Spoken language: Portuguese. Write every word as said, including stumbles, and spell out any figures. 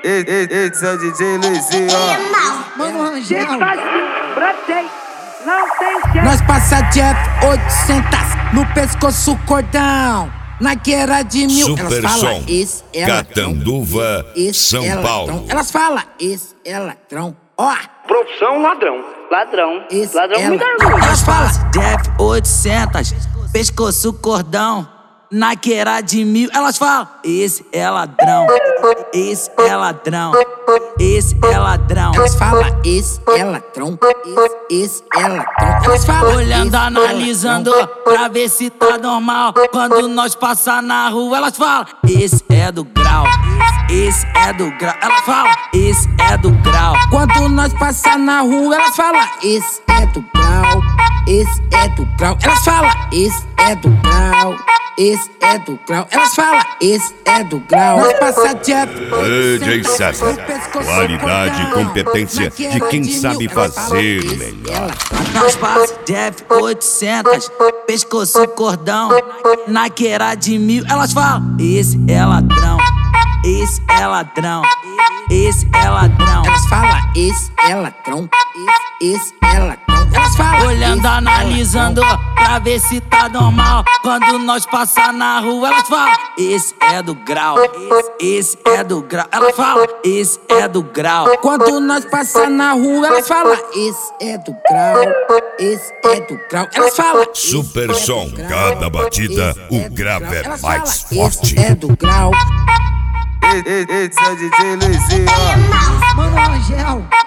Esse é o D J Luizinho, ó. Mano, Rangel. Brotei, não tem jeito. Nós passa Jeff oitocentos no pescoço cordão. Na guerra de mil. Super Elas falam, som. esse é ladrão. Catanduva, Esse São é ladrão. Paulo. Elas falam, esse é ladrão. Ó, Profissão ladrão. Ladrão. esse Ladrão é me dá ladrão. orgulho. Elas falam, Jeff oitocentos, pescoço cordão, na guerra de mil. Elas falam, esse é ladrão, esse é ladrão, esse é ladrão. elas falam, esse é ladrão. Esse, esse é ladrão. Elas falam, Olhando, esse é analisando, ladrão. pra ver se tá normal. Quando nós passar na rua, elas falam, esse é do grau, esse é do grau. Elas falam, esse é do grau. Quando nós passar na rua, elas falam, esse é do grau. Esse é do grau. Elas falam, esse é do grau. Esse é do grau. Elas falam, esse é do grau. Nós passa Jeff D J César, qualidade e competência de quem sabe fazer melhor. Nós passa Jeff oitocentos, pescoço cordão, na guerra de mil. Elas falam, esse é ladrão, esse é ladrão, esse é ladrão. Elas falam, esse é ladrão. Esse, esse é ladrão. Elas falam, Olhando, esse é analisando, ladrão. pra ver se tá normal. Quando nós passar na rua, elas falam, esse é do grau, esse é do grau. Elas falam, esse é do grau. Quando nós passar na rua, elas falam, esse é do grau. Esse é do grau. Elas falam, esse Super é do som, grau. cada batida, Esse o do grave grau. é Elas mais falam, forte. Esse é do grau. Esse é o D J Luizinho, ó. Mano, Rangel.